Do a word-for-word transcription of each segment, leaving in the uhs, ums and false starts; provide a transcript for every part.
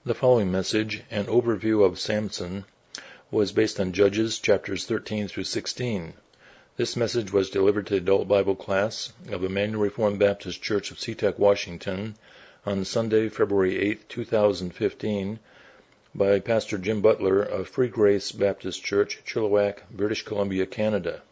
The following message, an overview of Samson, was based on Judges chapters thirteen through sixteen. This message was delivered to the adult Bible class of Emmanuel Reformed Baptist Church of SeaTac, Washington, on Sunday, February eighth, two thousand fifteen, by Pastor Jim Butler of Free Grace Baptist Church, Chilliwack, British Columbia, Canada.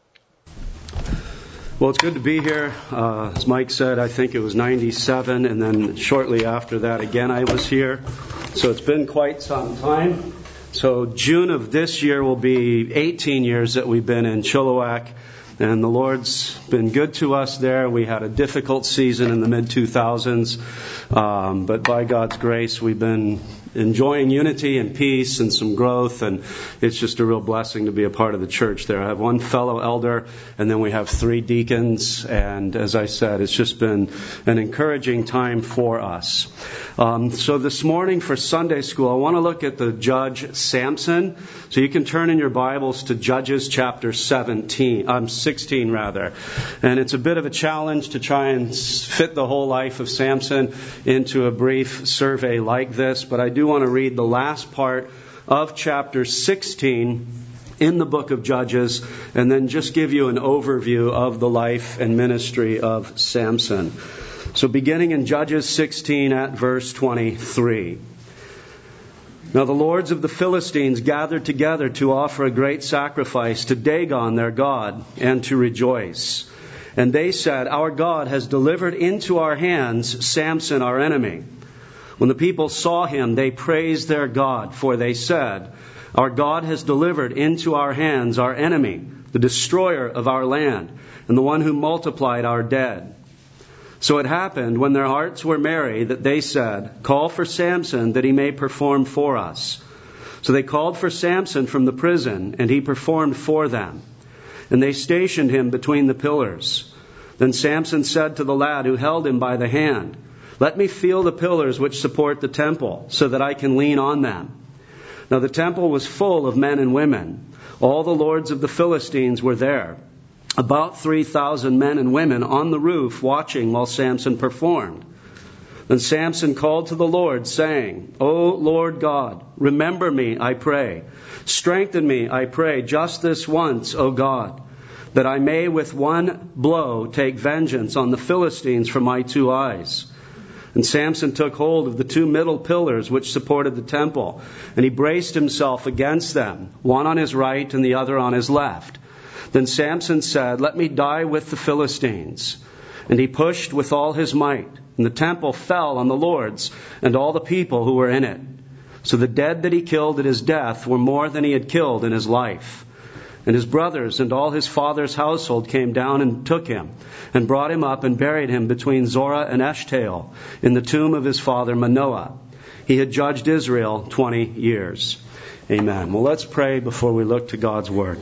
Well, it's good to be here. Uh, as Mike said, I think it was ninety-seven, and then shortly after that, again, I was here. So it's been quite some time. So June of this year will be eighteen years that we've been in Chilliwack, and the Lord's been good to us there. We had a difficult season in the mid two thousands, um, but by God's grace, we've been enjoying unity and peace and some growth, and it's just a real blessing to be a part of the church there. I have one fellow elder, and then we have three deacons, and as I said, it's just been an encouraging time for us. Um, so this morning for Sunday school, I want to look at the judge Samson. So you can turn in your Bibles to Judges chapter seventeen, um, sixteen rather, and it's a bit of a challenge to try and fit the whole life of Samson into a brief survey like this, but I do want to read the last part of chapter sixteen in the book of Judges, and then just give you an overview of the life and ministry of Samson. So beginning in Judges sixteen at verse twenty-three. Now the lords of the Philistines gathered together to offer a great sacrifice to Dagon their god, and to rejoice. And they said, "Our God has delivered into our hands Samson our enemy." When the people saw him, they praised their God, for they said, "Our God has delivered into our hands our enemy, the destroyer of our land, and the one who multiplied our dead." So it happened, when their hearts were merry, that they said, "Call for Samson, that he may perform for us." So they called for Samson from the prison, and he performed for them. And they stationed him between the pillars. Then Samson said to the lad who held him by the hand, "Let me feel the pillars which support the temple, so that I can lean on them." Now the temple was full of men and women. All the lords of the Philistines were there, about three thousand men and women on the roof watching while Samson performed. Then Samson called to the Lord, saying, "O Lord God, remember me, I pray. Strengthen me, I pray, just this once, O God, that I may with one blow take vengeance on the Philistines for my two eyes." And Samson took hold of the two middle pillars which supported the temple, and he braced himself against them, one on his right and the other on his left. Then Samson said, "Let me die with the Philistines." And he pushed with all his might, and the temple fell on the lords and all the people who were in it. So the dead that he killed at his death were more than he had killed in his life. And his brothers and all his father's household came down and took him, and brought him up and buried him between Zorah and Eshtaol, in the tomb of his father Manoah. He had judged Israel twenty years. Amen. Well, let's pray before we look to God's Word.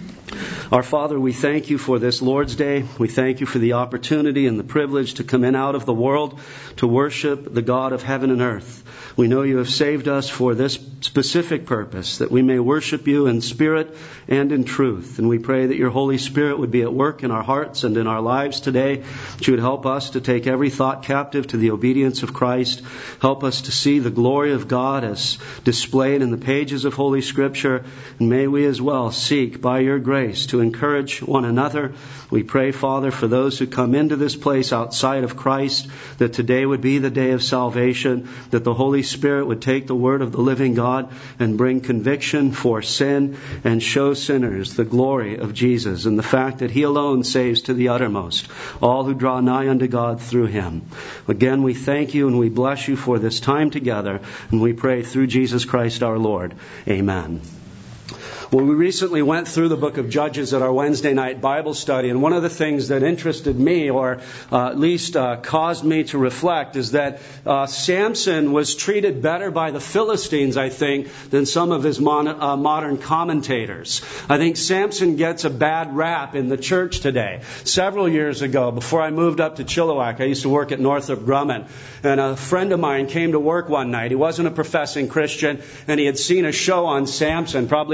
Our Father, we thank you for this Lord's Day. We thank you for the opportunity and the privilege to come in out of the world to worship the God of heaven and earth. We know you have saved us for this specific purpose, that we may worship you in spirit and in truth. And we pray that your Holy Spirit would be at work in our hearts and in our lives today, that you would help us to take every thought captive to the obedience of Christ. Help us to see the glory of God as displayed in the pages of Holy Scripture. And may we as well seek by your grace to encourage one another. We pray, Father, for those who come into this place outside of Christ, that today would be the day of salvation, that the Holy Spirit would take the word of the living God and bring conviction for sin and show sinners the glory of Jesus and the fact that He alone saves to the uttermost all who draw nigh unto God through Him. Again, we thank you and we bless you for this time together, and we pray through Jesus Christ our Lord. Amen. Well, we recently went through the book of Judges at our Wednesday night Bible study, and one of the things that interested me, or uh, at least uh, caused me to reflect, is that uh, Samson was treated better by the Philistines, I think, than some of his mon- uh, modern commentators. I think Samson gets a bad rap in the church today. Several years ago, before I moved up to Chilliwack, I used to work at Northrop Grumman, and a friend of mine came to work one night. He wasn't a professing Christian, and he had seen a show on Samson, probably on the History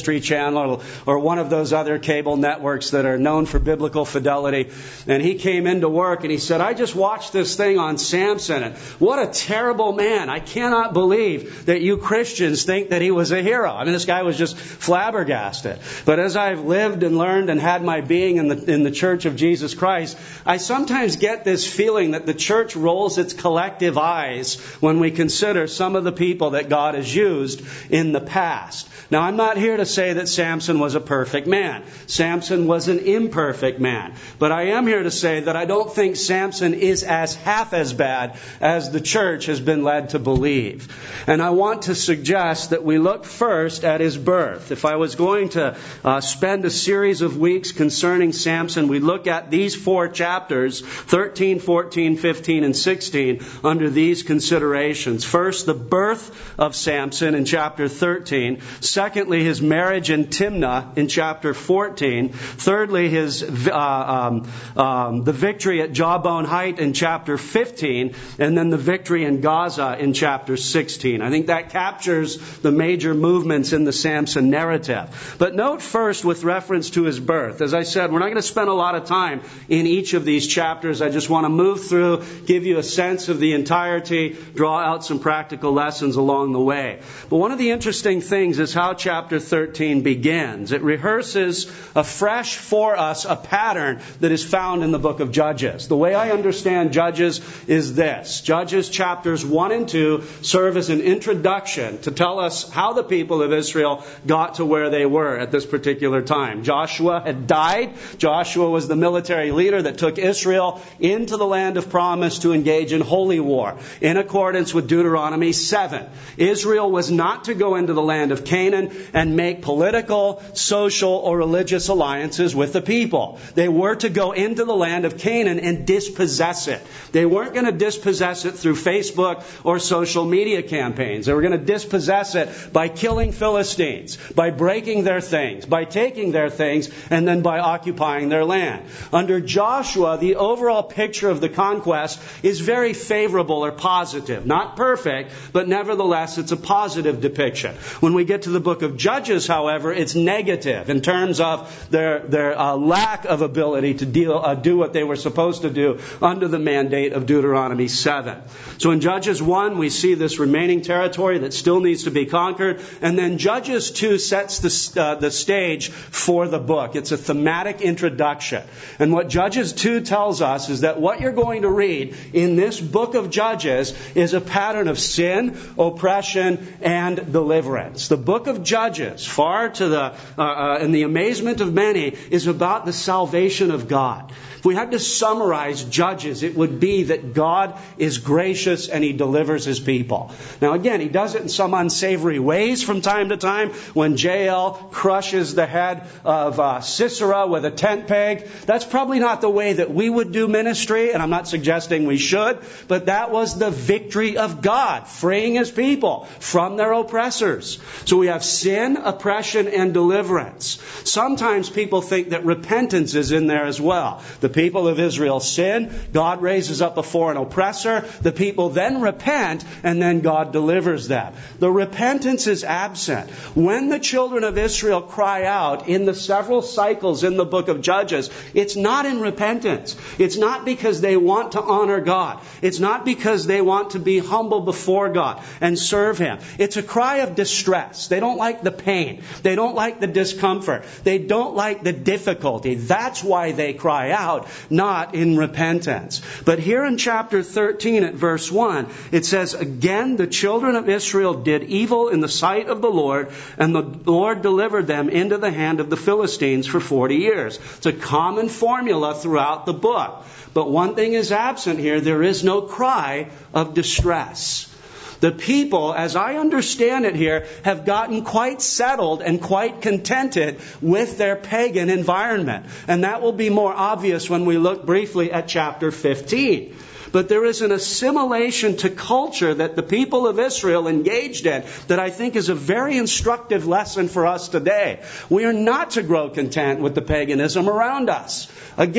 History Channel or one of those other cable networks that are known for biblical fidelity. And he came into work and he said, I just watched this thing on Samson, and what a terrible man. I cannot believe that you Christians think that he was a hero. I mean, this guy was just flabbergasted. But as I've lived and learned and had my being in the in the Church of Jesus Christ, I sometimes get this feeling that the church rolls its collective eyes when we consider some of the people that God has used in the past. Now, I'm not here to say that Samson was a perfect man. Samson was an imperfect man. But I am here to say that I don't think Samson is as half as bad as the church has been led to believe. And I want to suggest that we look first at his birth. If I was going to uh, spend a series of weeks concerning Samson, we look at these four chapters, thirteen, fourteen, fifteen, and sixteen, under these considerations. First, the birth of Samson in chapter thirteen. Secondly, his marriage in Timnah in chapter fourteen. Thirdly, his uh, um, um, the victory at Jawbone Height in chapter fifteen. And then the victory in Gaza in chapter sixteen. I think that captures the major movements in the Samson narrative. But note first with reference to his birth. As I said, we're not going to spend a lot of time in each of these chapters. I just want to move through, give you a sense of the entirety, draw out some practical lessons along the way. But one of the interesting things is how chapter thirteen begins. It rehearses afresh for us a pattern that is found in the book of Judges. The way I understand Judges is this. Judges chapters one and two serve as an introduction to tell us how the people of Israel got to where they were at this particular time. Joshua had died. Joshua was the military leader that took Israel into the land of promise to engage in holy war in accordance with Deuteronomy seven. Israel was not to go into the land of Canaan and make political, social, or religious alliances with the people. They were to go into the land of Canaan and dispossess it. They weren't going to dispossess it through Facebook or social media campaigns. They were going to dispossess it by killing Philistines, by breaking their things, by taking their things, and then by occupying their land. Under Joshua, the overall picture of the conquest is very favorable or positive. Not perfect, but nevertheless, it's a positive depiction. When we get to the book of Judges, however, it's negative in terms of their their uh, lack of ability to deal uh, do what they were supposed to do under the mandate of Deuteronomy seven. So in Judges one, we see this remaining territory that still needs to be conquered. And then Judges two sets the, uh, the stage for the book. It's a thematic introduction. And what Judges two tells us is that what you're going to read in this book of Judges is a pattern of sin, oppression, and deliverance. The book of Judges, far to the, uh, uh, in the amazement of many, is about the salvation of God. If we had to summarize Judges, it would be that God is gracious and He delivers His people. Now again, He does it in some unsavory ways from time to time. When Jael crushes the head of uh, Sisera with a tent peg, that's probably not the way that we would do ministry, and I'm not suggesting we should, but that was the victory of God, freeing His people from their oppressors. So we have sin, oppression, and deliverance. Sometimes people think that repentance is in there as well. The people of Israel sin, God raises up before an oppressor, the people then repent, and then God delivers them. The repentance is absent. When the children of Israel cry out in the several cycles in the book of Judges, it's not in repentance. It's not because they want to honor God. It's not because they want to be humble before God and serve Him. It's a cry of distress. They don't like the pain. They don't like the discomfort. They don't like the difficulty. That's why they cry out, not in repentance. But here in chapter thirteen at verse one, it says, "Again the children of Israel did evil in the sight of the Lord, and the Lord delivered them into the hand of the Philistines for forty years. It's a common formula throughout the book. But one thing is absent here. There is no cry of distress. The people, as I understand it here, have gotten quite settled and quite contented with their pagan environment. And that will be more obvious when we look briefly at chapter fifteen. But there is an assimilation to culture that the people of Israel engaged in that I think is a very instructive lesson for us today. We are not to grow content with the paganism around us. Again,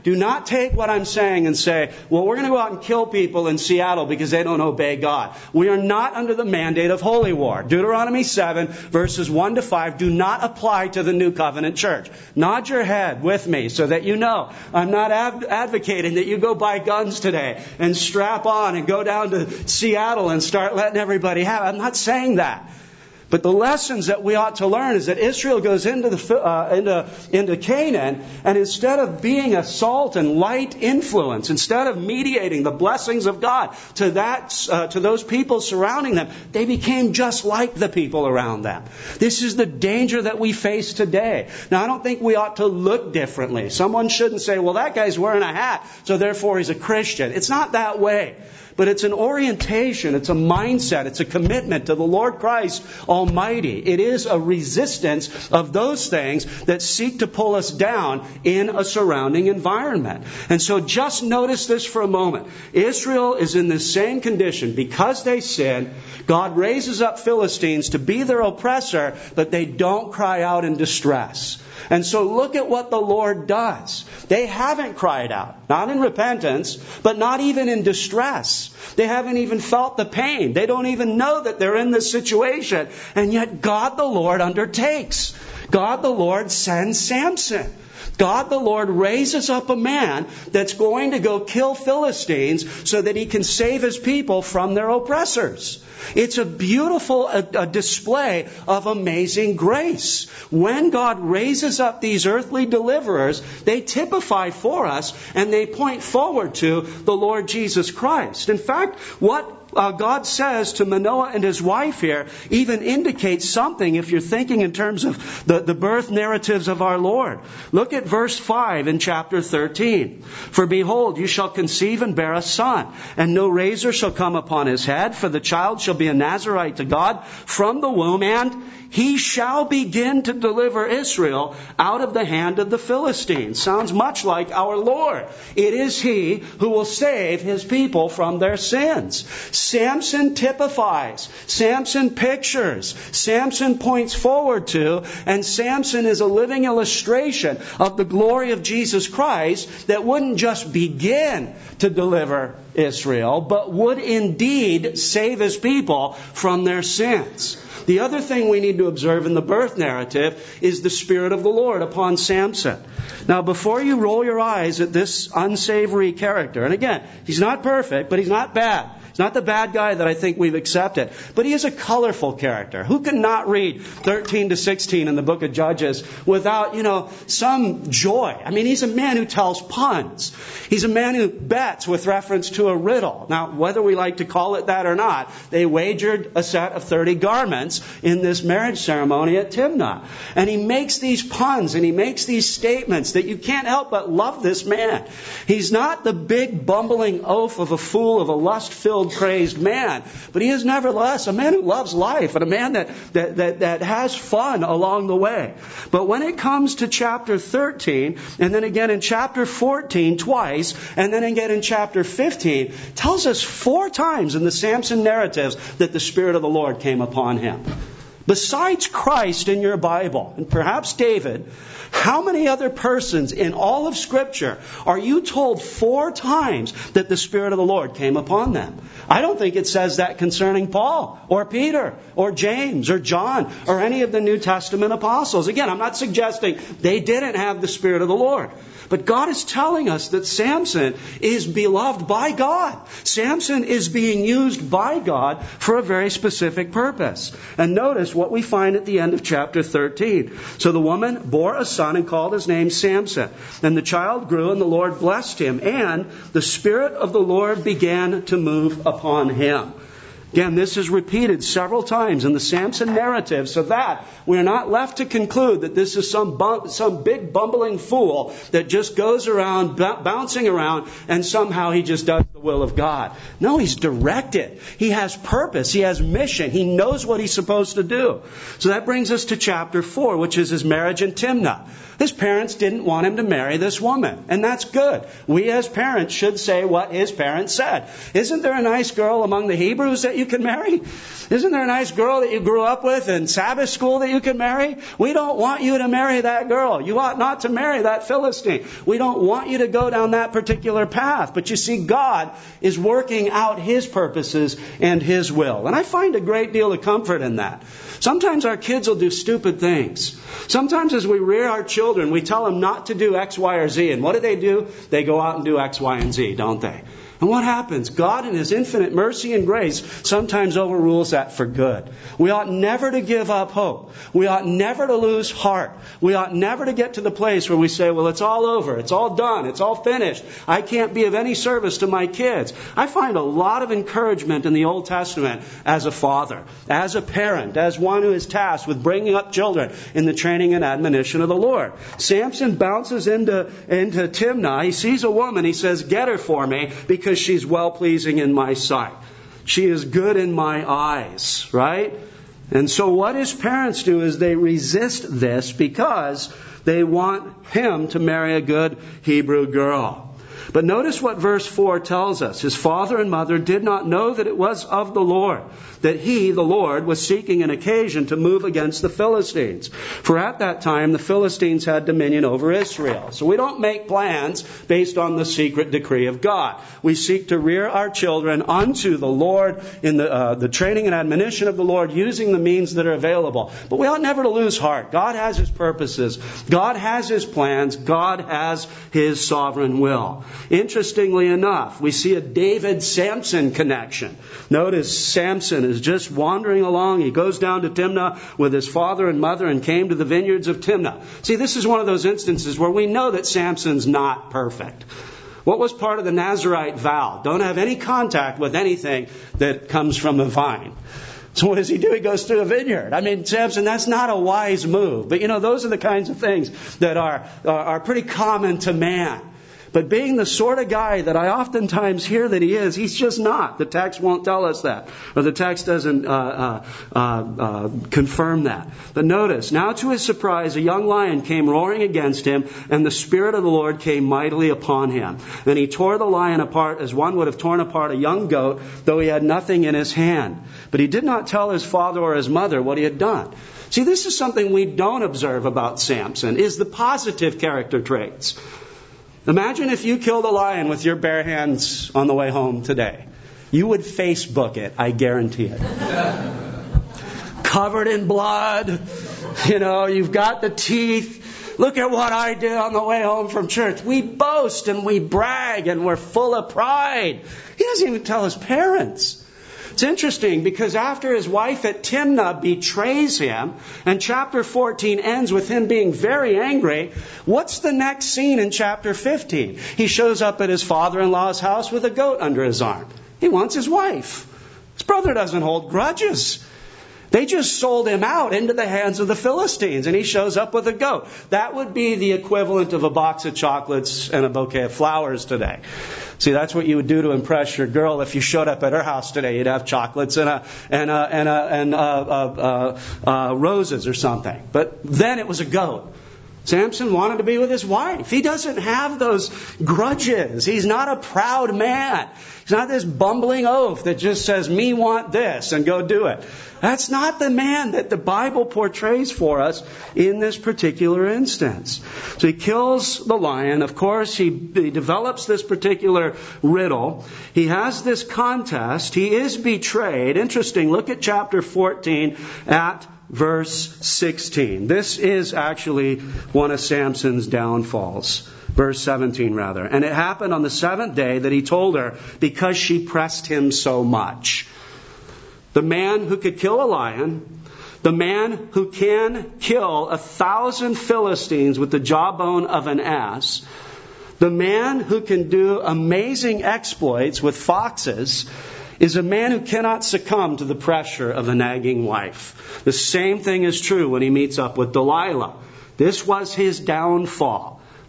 do not take what I'm saying and say, well, we're going to go out and kill people in Seattle because they don't obey God. We are not under the mandate of holy war. Deuteronomy seven, verses one to five, do not apply to the New Covenant church. Nod your head with me so that you know I'm not ad- advocating that you go buy guns today and strap on and go down to Seattle and start letting everybody have it. I'm not saying that. But the lessons that we ought to learn is that Israel goes into the uh, into into Canaan, and instead of being a salt and light influence, instead of mediating the blessings of God to that uh, to those people surrounding them, they became just like the people around them. This is the danger that we face today. Now, I don't think we ought to look differently. Someone shouldn't say, "Well, that guy's wearing a hat, so therefore he's a Christian." It's not that way. But it's an orientation, it's a mindset, it's a commitment to the Lord Christ Almighty. It is a resistance of those things that seek to pull us down in a surrounding environment. And so just notice this for a moment. Israel is in this same condition. Because they sin, God raises up Philistines to be their oppressor, but they don't cry out in distress. And so look at what the Lord does. They haven't cried out, not in repentance, but not even in distress. They haven't even felt the pain. They don't even know that they're in this situation. And yet God the Lord undertakes. God the Lord sends Samson. God the Lord raises up a man that's going to go kill Philistines so that he can save his people from their oppressors. It's a beautiful a, a display of amazing grace. When God raises up these earthly deliverers, they typify for us and they point forward to the Lord Jesus Christ. In fact, what Uh, God says to Manoah and his wife here even indicates something if you're thinking in terms of the, the birth narratives of our Lord. Look at verse five in chapter thirteen. For behold, you shall conceive and bear a son, and no razor shall come upon his head, for the child shall be a Nazarite to God from the womb, and he shall begin to deliver Israel out of the hand of the Philistines. Sounds much like our Lord. It is He who will save His people from their sins. Samson typifies. Samson pictures. Samson points forward to. And Samson is a living illustration of the glory of Jesus Christ that wouldn't just begin to deliver Israel, but would indeed save His people from their sins. The other thing we need to observe in the birth narrative is the Spirit of the Lord upon Samson. Now, before you roll your eyes at this unsavory character, and again, he's not perfect, but he's not bad. He's not the bad guy that I think we've accepted. But he is a colorful character. Who can not read thirteen to sixteen in the book of Judges without, you know, some joy? I mean, he's a man who tells puns. He's a man who bets with reference to a riddle. Now, whether we like to call it that or not, they wagered a set of thirty garments in this marriage ceremony at Timnah. And he makes these puns and he makes these statements that you can't help but love this man. He's not the big bumbling oaf of a fool of a lust-filled crazed man, but he is nevertheless a man who loves life and a man that, that, that, that has fun along the way. But when it comes to chapter thirteen, and then again in chapter fourteen twice, and then again in chapter fifteen, tells us four times in the Samson narratives that the Spirit of the Lord came upon him. Besides Christ in your Bible, and perhaps David, how many other persons in all of Scripture are you told four times that the Spirit of the Lord came upon them? I don't think it says that concerning Paul or Peter or James or John or any of the New Testament apostles. Again, I'm not suggesting they didn't have the Spirit of the Lord. But God is telling us that Samson is beloved by God. Samson is being used by God for a very specific purpose. And notice what we find at the end of chapter thirteen. So the woman bore a son and called his name Samson. And the child grew and the Lord blessed him. And the Spirit of the Lord began to move upon him. Again, this is repeated several times in the Samson narrative so that we are not left to conclude that this is some bum, some big bumbling fool that just goes around b- bouncing around and somehow he just does the will of God. No, he's directed. He has purpose. He has mission. He knows what he's supposed to do. So that brings us to chapter four, which is his marriage in Timnah. His parents didn't want him to marry this woman, and that's good. We as parents should say what his parents said. Isn't there a nice girl among the Hebrews that you can marry? Isn't there a nice girl that you grew up with in Sabbath school that you can marry? We don't want you to marry that girl. You ought not to marry that Philistine. We don't want you to go down that particular path. But you see, God is working out his purposes and his will. And I find a great deal of comfort in that. Sometimes our kids will do stupid things. Sometimes as we rear our children, we tell them not to do X, Y, or Z. And what do they do? They go out and do X, Y, and Z, don't they? And what happens? God in his infinite mercy and grace sometimes overrules that for good. We ought never to give up hope. We ought never to lose heart. We ought never to get to the place where we say, well, it's all over. It's all done. It's all finished. I can't be of any service to my kids. I find a lot of encouragement in the Old Testament as a father, as a parent, as one who is tasked with bringing up children in the training and admonition of the Lord. Samson bounces into, into Timnah. He sees a woman. He says, get her for me because she's well-pleasing in my sight. She is good in my eyes, right? And so what his parents do is they resist this because they want him to marry a good Hebrew girl. But notice what verse four tells us. His father and mother did not know that it was of the Lord, that he, the Lord, was seeking an occasion to move against the Philistines. For at that time, the Philistines had dominion over Israel. So we don't make plans based on the secret decree of God. We seek to rear our children unto the Lord in the, uh, the training and admonition of the Lord, using the means that are available. But we ought never to lose heart. God has his purposes. God has his plans. God has his sovereign will. Interestingly enough, we see a David-Samson connection. Notice Samson is just wandering along. He goes down to Timnah with his father and mother and came to the vineyards of Timnah. See, this is one of those instances where we know that Samson's not perfect. What was part of the Nazirite vow? Don't have any contact with anything that comes from a vine. So what does he do? He goes through a vineyard. I mean, Samson, that's not a wise move. But, you know, those are the kinds of things that are, are, are pretty common to man. But being the sort of guy that I oftentimes hear that he is, he's just not. The text won't tell us that. Or the text doesn't uh, uh, uh, uh, confirm that. But notice, now to his surprise, a young lion came roaring against him, and the Spirit of the Lord came mightily upon him. Then he tore the lion apart as one would have torn apart a young goat, though he had nothing in his hand. But he did not tell his father or his mother what he had done. See, this is something we don't observe about Samson, is the positive character traits. Imagine if you killed a lion with your bare hands on the way home today. You would Facebook it, I guarantee it. Covered in blood. You know, you've got the teeth. Look at what I did on the way home from church. We boast and we brag and we're full of pride. He doesn't even tell his parents. It's interesting because after his wife at Timnah betrays him, and chapter fourteen ends with him being very angry, what's the next scene in chapter fifteen? He shows up at his father-in-law's house with a goat under his arm. He wants his wife. His brother doesn't hold grudges. They just sold him out into the hands of the Philistines, and he shows up with a goat. That would be the equivalent of a box of chocolates and a bouquet of flowers today. See, that's what you would do to impress your girl if you showed up at her house today. You'd have chocolates and a, and a, and a, and a, uh, uh, uh, roses or something. But then it was a goat. Samson wanted to be with his wife. He doesn't have those grudges. He's not a proud man. He's not this bumbling oaf that just says, me want this, and go do it. That's not the man that the Bible portrays for us in this particular instance. So he kills the lion. Of course, he, he develops this particular riddle. He has this contest. He is betrayed. Interesting. Look at chapter fourteen at verse sixteen. This is actually one of Samson's downfalls. Verse seventeen, rather. And it happened on the seventh day that he told her because she pressed him so much. The man who could kill a lion, the man who can kill a thousand Philistines with the jawbone of an ass, the man who can do amazing exploits with foxes, is a man who cannot succumb to the pressure of a nagging wife. The same thing is true when he meets up with Delilah. This was his downfall.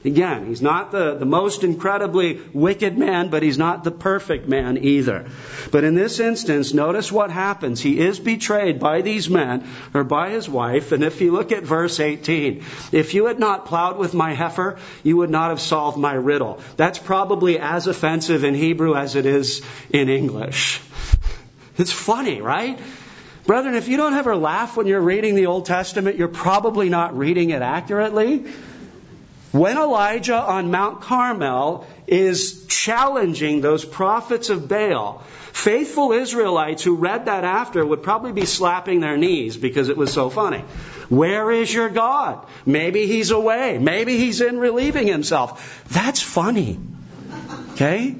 Again, he's not the, the most incredibly wicked man, but he's not the perfect man either. But in this instance, notice what happens. He is betrayed by these men, or by his wife. And if you look at verse eighteen, if you had not plowed with my heifer, you would not have solved my riddle. That's probably as offensive in Hebrew as it is in English. It's funny, right? Brethren, if you don't ever laugh when you're reading the Old Testament, you're probably not reading it accurately. When Elijah on Mount Carmel is challenging those prophets of Baal, faithful Israelites who read that after would probably be slapping their knees because it was so funny. Where is your God? Maybe he's away. Maybe he's in relieving himself. That's funny. Okay?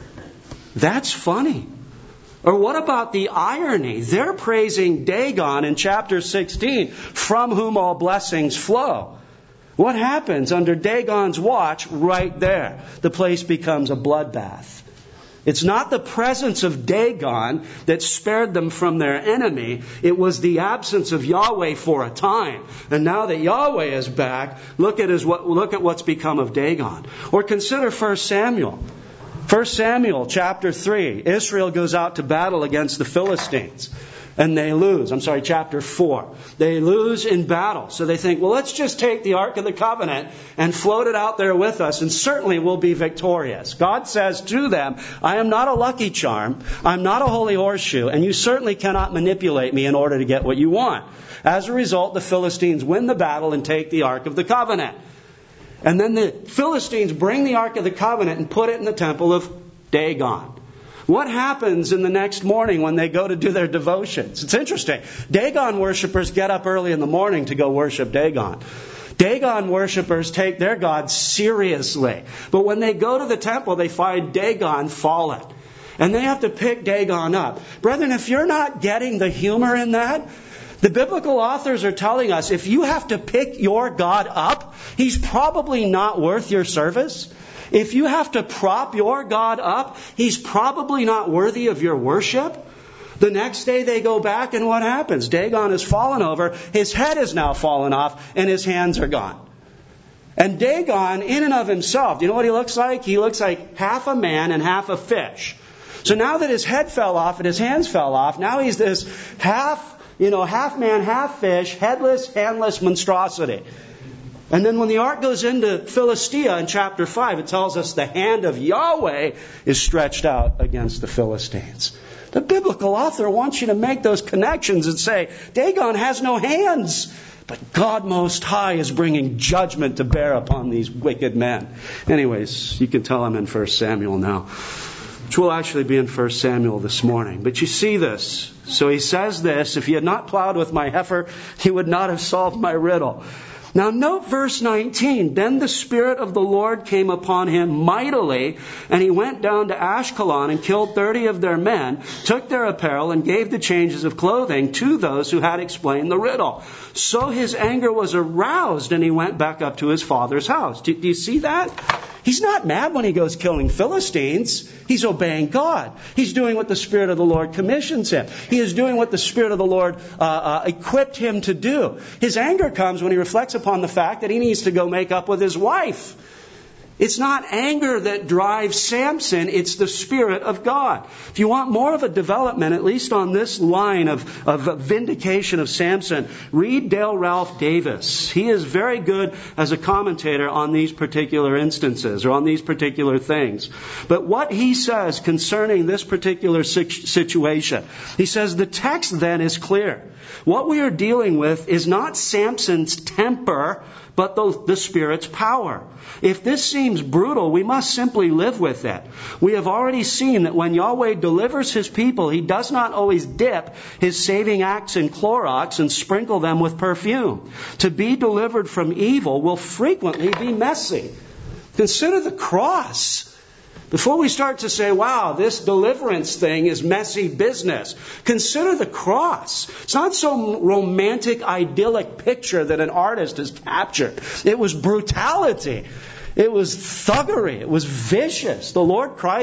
That's funny. Or what about the irony? They're praising Dagon in chapter sixteen, from whom all blessings flow. What happens under Dagon's watch right there? The place becomes a bloodbath. It's not the presence of Dagon that spared them from their enemy. It was the absence of Yahweh for a time. And now that Yahweh is back, look at his, look at what's become of Dagon. Or consider First Samuel. First Samuel chapter three. Israel goes out to battle against the Philistines. And they lose. I'm sorry, chapter four. They lose in battle. So they think, well, let's just take the Ark of the Covenant and float it out there with us, and certainly we'll be victorious. God says to them, I am not a lucky charm. I'm not a holy horseshoe, and you certainly cannot manipulate me in order to get what you want. As a result, the Philistines win the battle and take the Ark of the Covenant. And then the Philistines bring the Ark of the Covenant and put it in the temple of Dagon. What happens in the next morning when they go to do their devotions? It's interesting. Dagon worshippers get up early in the morning to go worship Dagon. Dagon worshippers take their God seriously. But when they go to the temple, they find Dagon fallen. And they have to pick Dagon up. Brethren, if you're not getting the humor in that, the biblical authors are telling us if you have to pick your God up, he's probably not worth your service. If you have to prop your God up, he's probably not worthy of your worship. The next day they go back, and what happens? Dagon has fallen over, his head is now fallen off, and his hands are gone. And Dagon, in and of himself, do you know what he looks like? He looks like half a man and half a fish. So now that his head fell off and his hands fell off, now he's this half, you know, half man, half fish, headless, handless monstrosity. And then when the ark goes into Philistia in chapter five, it tells us the hand of Yahweh is stretched out against the Philistines. The biblical author wants you to make those connections and say, Dagon has no hands, but God Most High is bringing judgment to bear upon these wicked men. Anyways, you can tell I'm in First Samuel now, which will actually be in First Samuel this morning. But you see this. So he says this, if he had not plowed with my heifer, he would not have solved my riddle. Now note verse nineteen. Then the Spirit of the Lord came upon him mightily, and he went down to Ashkelon and killed thirty of their men, took their apparel, and gave the changes of clothing to those who had explained the riddle. So his anger was aroused, and he went back up to his father's house. Do, do you see that? He's not mad when he goes killing Philistines. He's obeying God. He's doing what the Spirit of the Lord commissions him. He is doing what the Spirit of the Lord uh, uh, equipped him to do. His anger comes when he reflects upon the fact that he needs to go make up with his wife. It's not anger that drives Samson, it's the Spirit of God. If you want more of a development, at least on this line of, of vindication of Samson, read Dale Ralph Davis. He is very good as a commentator on these particular instances or on these particular things. But what he says concerning this particular situation, he says the text then is clear. What we are dealing with is not Samson's temper, but the, the Spirit's power. If this seems brutal, we must simply live with it. We have already seen that when Yahweh delivers His people, He does not always dip His saving acts in Clorox and sprinkle them with perfume. To be delivered from evil will frequently be messy. Consider the cross. Before we start to say, wow, this deliverance thing is messy business, consider the cross. It's not some romantic, idyllic picture that an artist has captured. It was brutality. It was thuggery. It was vicious. The Lord Christ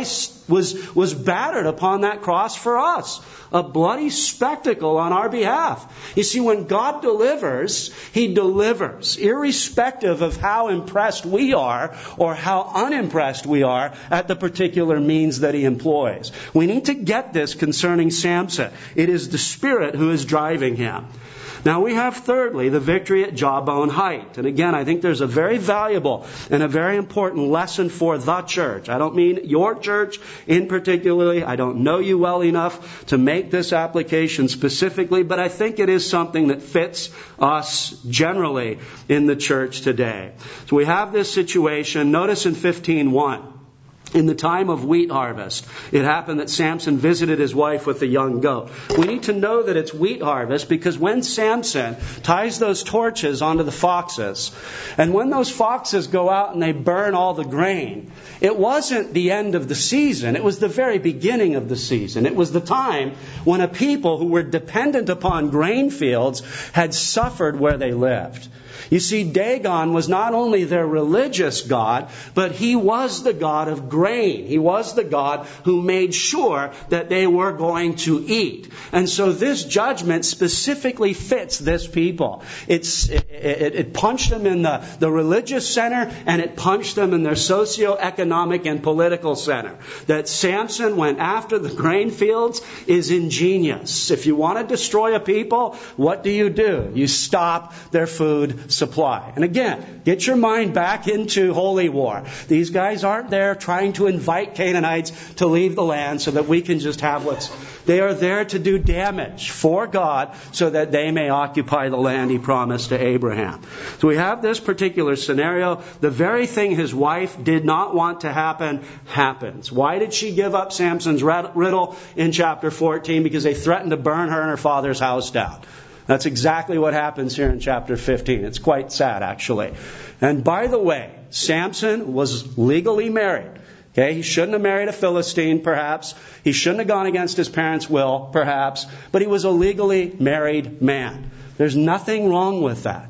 was, was battered upon that cross for us. A bloody spectacle on our behalf. You see, when God delivers, He delivers, irrespective of how impressed we are or how unimpressed we are at the particular means that He employs. We need to get this concerning Samson. It is the Spirit who is driving him. Now we have thirdly the victory at Jawbone Height. And again, I think there's a very valuable and a very important lesson for the church. I don't mean your church in particularly. I don't know you well enough to make this application specifically, but I think it is something that fits us generally in the church today. So we have this situation. Notice in fifteen one. In the time of wheat harvest, it happened that Samson visited his wife with a young goat. We need to know that it's wheat harvest because when Samson ties those torches onto the foxes, and when those foxes go out and they burn all the grain, it wasn't the end of the season. It was the very beginning of the season. It was the time when a people who were dependent upon grain fields had suffered where they lived. You see, Dagon was not only their religious god, but he was the god of grain. He was the god who made sure that they were going to eat. And so this judgment specifically fits this people. It's, it, it, it punched them in the, the religious center, and it punched them in their socioeconomic and political center. That Samson went after the grain fields is ingenious. If you want to destroy a people, what do you do? You stop their food supply. And again, get your mind back into holy war. These guys aren't there trying to invite Canaanites to leave the land so that we can just have what's... They are there to do damage for God so that they may occupy the land He promised to Abraham. So we have this particular scenario. The very thing his wife did not want to happen, happens. Why did she give up Samson's riddle in chapter fourteen? Because they threatened to burn her and her father's house down. That's exactly what happens here in chapter fifteen. It's quite sad, actually. And by the way, Samson was legally married. Okay, he shouldn't have married a Philistine, perhaps. He shouldn't have gone against his parents' will, perhaps. But he was a legally married man. There's nothing wrong with that.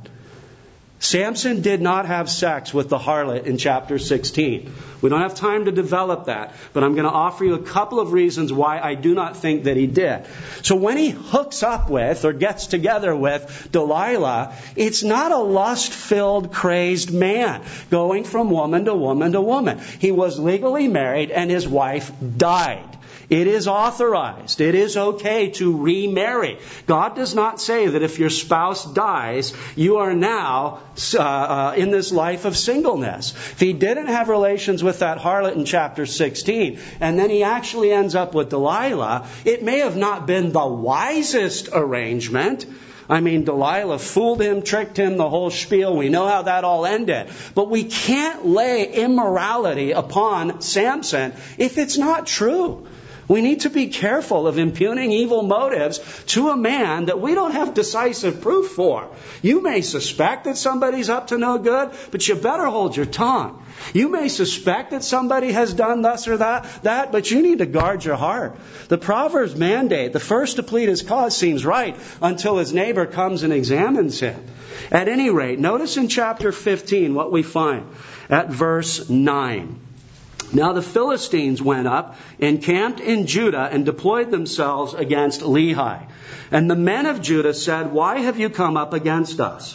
Samson did not have sex with the harlot in chapter sixteen. We don't have time to develop that, but I'm going to offer you a couple of reasons why I do not think that he did. So when he hooks up with or gets together with Delilah, it's not a lust-filled, crazed man going from woman to woman to woman. He was legally married and his wife died. It is authorized. It is okay to remarry. God does not say that if your spouse dies, you are now uh, uh, in this life of singleness. If he didn't have relations with that harlot in chapter sixteen, and then he actually ends up with Delilah, it may have not been the wisest arrangement. I mean, Delilah fooled him, tricked him, the whole spiel. We know how that all ended. But we can't lay immorality upon Samson if it's not true. We need to be careful of impugning evil motives to a man that we don't have decisive proof for. You may suspect that somebody's up to no good, but you better hold your tongue. You may suspect that somebody has done thus or that, that, but you need to guard your heart. The Proverbs mandate, the first to plead his cause seems right until his neighbor comes and examines him. At any rate, notice in chapter fifteen what we find at verse nine. Now the Philistines went up, encamped in Judah, and deployed themselves against Lehi. And the men of Judah said, "Why have you come up against us?"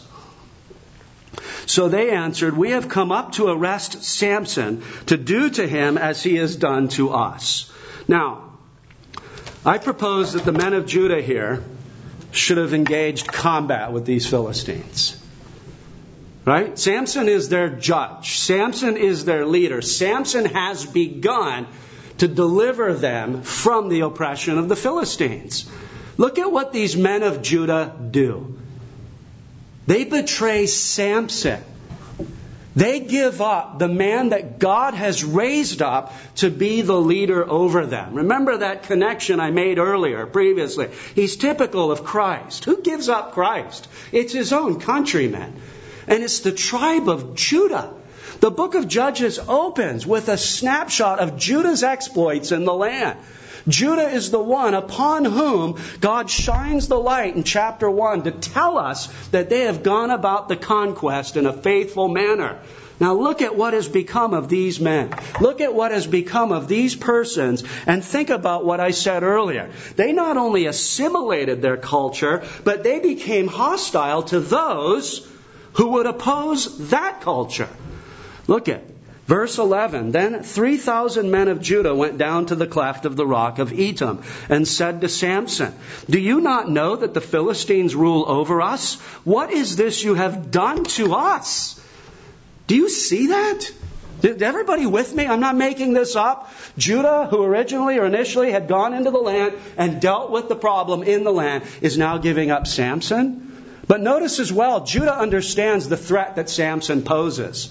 So they answered, "We have come up to arrest Samson, to do to him as he has done to us." Now, I propose that the men of Judah here should have engaged combat with these Philistines. Right? Samson is their judge. Samson is their leader. Samson has begun to deliver them from the oppression of the Philistines. Look at what these men of Judah do. They betray Samson. They give up the man that God has raised up to be the leader over them. Remember that connection I made earlier, previously. He's typical of Christ. Who gives up Christ? It's his own countrymen. And it's the tribe of Judah. The book of Judges opens with a snapshot of Judah's exploits in the land. Judah is the one upon whom God shines the light in chapter one to tell us that they have gone about the conquest in a faithful manner. Now look at what has become of these men. Look at what has become of these persons and think about what I said earlier. They not only assimilated their culture, but they became hostile to those who would oppose that culture. Look at verse eleven. Then three thousand men of Judah went down to the cleft of the rock of Etam and said to Samson, "Do you not know that the Philistines rule over us? What is this you have done to us?" Do you see that? Is everybody with me? I'm not making this up. Judah, who originally or initially had gone into the land and dealt with the problem in the land, is now giving up Samson. But notice as well, Judah understands the threat that Samson poses.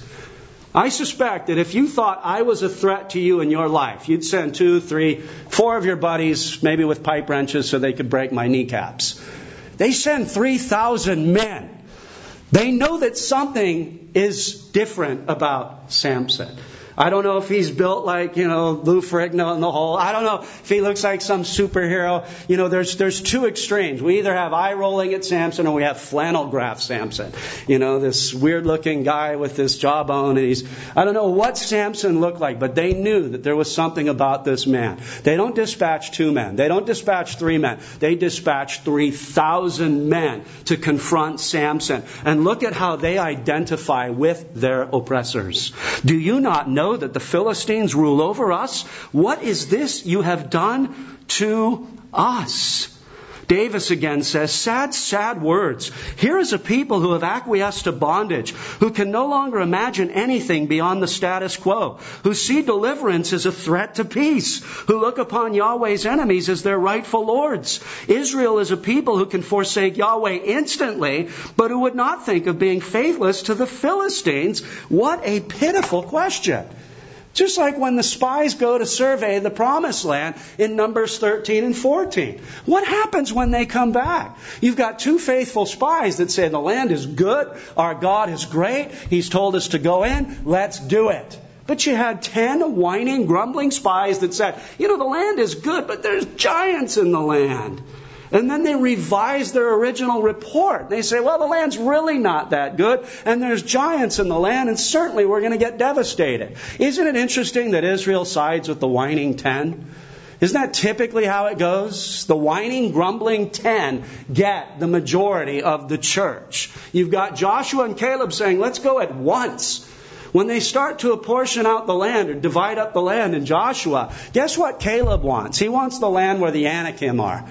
I suspect that if you thought I was a threat to you in your life, you'd send two, three, four of your buddies, maybe with pipe wrenches so they could break my kneecaps. They send three thousand men. They know that something is different about Samson. I don't know if he's built like, you know, Lou Ferrigno in the hole. I don't know if he looks like some superhero. You know, there's there's two extremes. We either have eye rolling at Samson or we have flannel graph Samson. You know, this weird looking guy with this jawbone. And he's, I don't know what Samson looked like, but they knew that there was something about this man. They don't dispatch two men. They don't dispatch three men. They dispatch three thousand men to confront Samson. And look at how they identify with their oppressors. Do you not know that the Philistines rule over us? What is this you have done to us? Davis again says, sad, sad words. Here is a people who have acquiesced to bondage, who can no longer imagine anything beyond the status quo, who see deliverance as a threat to peace, who look upon Yahweh's enemies as their rightful lords. Israel is a people who can forsake Yahweh instantly, but who would not think of being faithless to the Philistines. What a pitiful question. Just like when the spies go to survey the promised land in Numbers thirteen and fourteen. What happens when they come back? You've got two faithful spies that say the land is good, our God is great, He's told us to go in, let's do it. But you had ten whining, grumbling spies that said, you know, the land is good, but there's giants in the land. And then they revise their original report. They say, well, the land's really not that good, and there's giants in the land, and certainly we're going to get devastated. Isn't it interesting that Israel sides with the whining ten? Isn't that typically how it goes? The whining, grumbling ten get the majority of the church. You've got Joshua and Caleb saying, let's go at once. When they start to apportion out the land or divide up the land in Joshua, guess what Caleb wants? He wants the land where the Anakim are.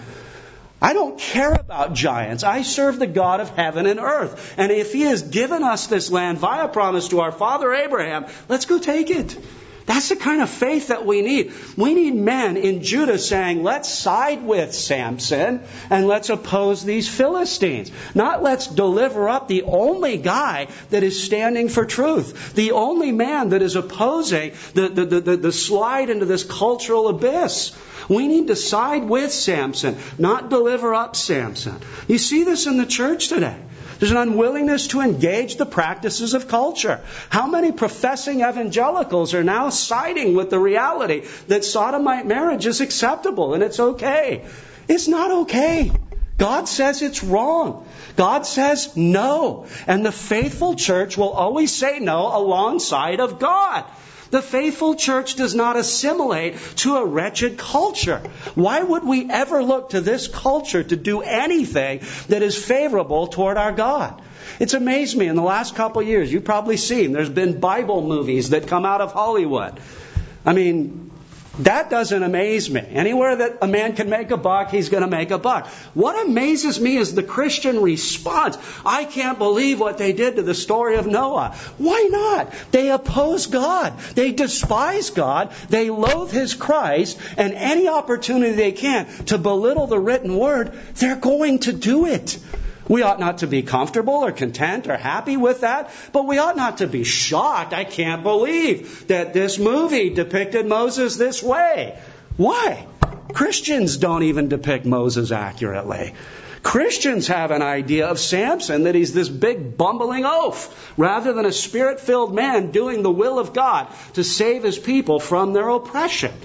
I don't care about giants. I serve the God of heaven and earth. And if He has given us this land via promise to our father Abraham, let's go take it. That's the kind of faith that we need. We need men in Judah saying, let's side with Samson and let's oppose these Philistines. Not let's deliver up the only guy that is standing for truth. The only man that is opposing the, the, the, the, the slide into this cultural abyss. We need to side with Samson, not deliver up Samson. You see this in the church today. There's an unwillingness to engage the practices of culture. How many professing evangelicals are now siding with the reality that sodomite marriage is acceptable and it's okay? It's not okay. God says it's wrong. God says no. And the faithful church will always say no alongside of God. The faithful church does not assimilate to a wretched culture. Why would we ever look to this culture to do anything that is favorable toward our God? It's amazed me in the last couple of years. You've probably seen there's been Bible movies that come out of Hollywood. I mean, that doesn't amaze me. Anywhere that a man can make a buck, he's going to make a buck. What amazes me is the Christian response. I can't believe what they did to the story of Noah. Why not? They oppose God. They despise God. They loathe His Christ. And any opportunity they can to belittle the written word, they're going to do it. We ought not to be comfortable or content or happy with that, but we ought not to be shocked. I can't believe that this movie depicted Moses this way. Why? Christians don't even depict Moses accurately. Christians have an idea of Samson that he's this big bumbling oaf, rather than a spirit-filled man doing the will of God to save His people from their oppression.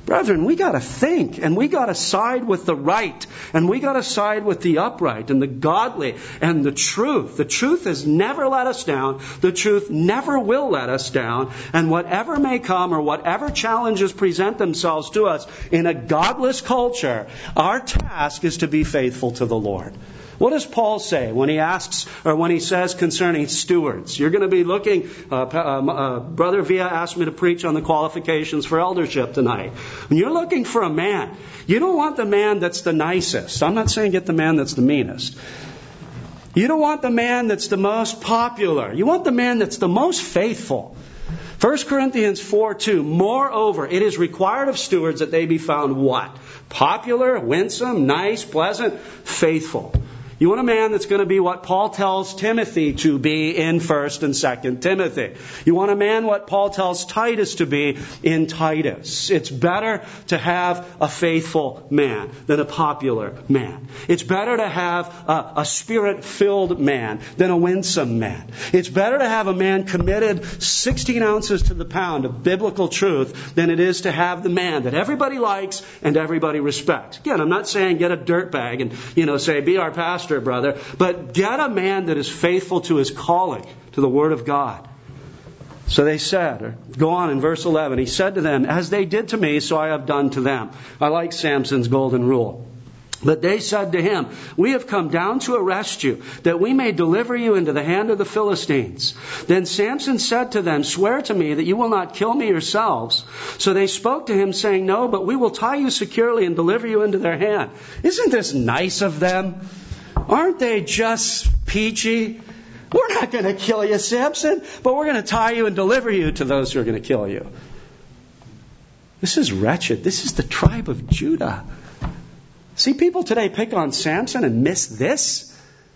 Brethren, we got to think, and we got to side with the right, and we got to side with the upright and the godly and the truth. The truth has never let us down. The truth never will let us down. And whatever may come or whatever challenges present themselves to us in a godless culture, our task is to be faithful to the Lord. What does Paul say when he asks, or when he says concerning stewards? You're going to be looking, uh, uh, uh, Brother Villa asked me to preach on the qualifications for eldership tonight. When you're looking for a man, you don't want the man that's the nicest. I'm not saying get the man that's the meanest. You don't want the man that's the most popular. You want the man that's the most faithful. First Corinthians four two, moreover, it is required of stewards that they be found what? Popular, winsome, nice, pleasant, faithful. You want a man that's going to be what Paul tells Timothy to be in First and Second Timothy. You want a man what Paul tells Titus to be in Titus. It's better to have a faithful man than a popular man. It's better to have a, a spirit-filled man than a winsome man. It's better to have a man committed sixteen ounces to the pound of biblical truth than it is to have the man that everybody likes and everybody respects. Again, I'm not saying get a dirtbag and, you know, say, be our pastor, brother, but get a man that is faithful to his calling, to the Word of God. So they said, or go on in verse eleven, he said to them, as they did to me, so I have done to them. I like Samson's golden rule. But they said to him, we have come down to arrest you, that we may deliver you into the hand of the Philistines. Then Samson said to them, swear to me that you will not kill me yourselves. So they spoke to him, saying, no, but we will tie you securely and deliver you into their hand. Isn't this nice of them? Aren't they just peachy? We're not going to kill you, Samson, but we're going to tie you and deliver you to those who are going to kill you. This is wretched. This is the tribe of Judah. See, people today pick on Samson and miss this.